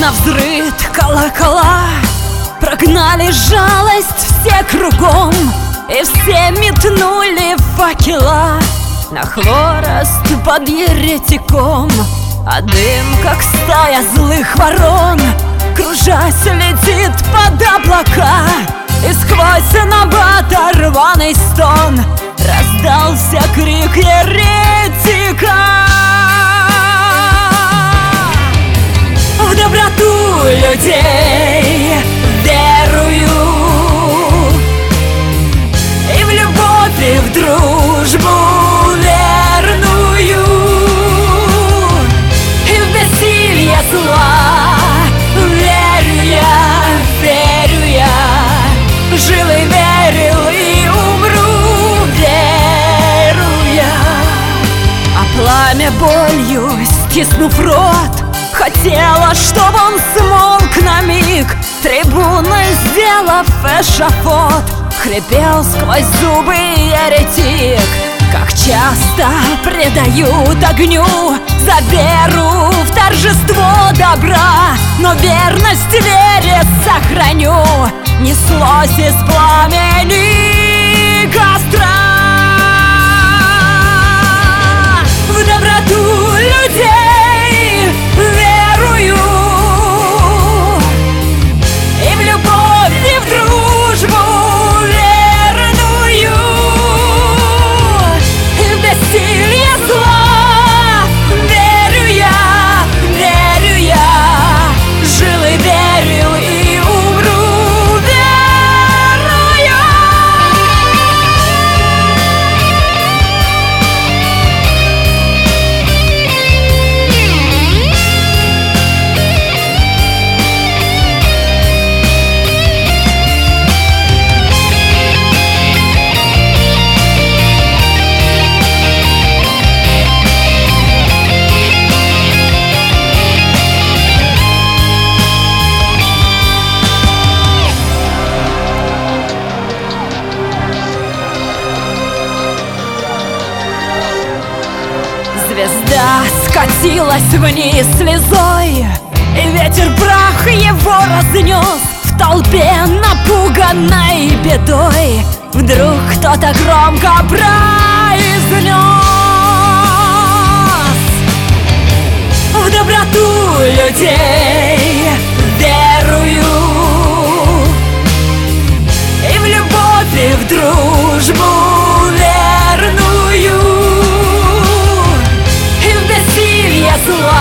навзрыд колокола прогнали жалость все кругом, и все метнули факела на хворост под еретиком. А дым, как стая злых ворон, кружась, летит под облака, и сквозь набат рваный стон раздался крик еретика. В доброту людей верую, и в любовь, и в дружбу верную, и в бессилие зла верю я, жил и верил, и умру веруя. А пламя болью, стиснув рот, хотела, чтоб он смолк на миг, трибуной сделав эшафот. Хрипел сквозь зубы еретик: как часто предают огню за веру в торжество добра, но верность вере сохраню. Неслось из пламени костра. В доброту людей верую, и в любовь, и в дружбу верную, и в бессилие зла верю я, жил и верил, и умру веруя. Звезда скатилась вниз слезой, и ветер прах его разнес в толпе, напуганной бедой. Вдруг кто-то громко произнес: в доброту людей верую, и в любовь, и в дружбу верную, зла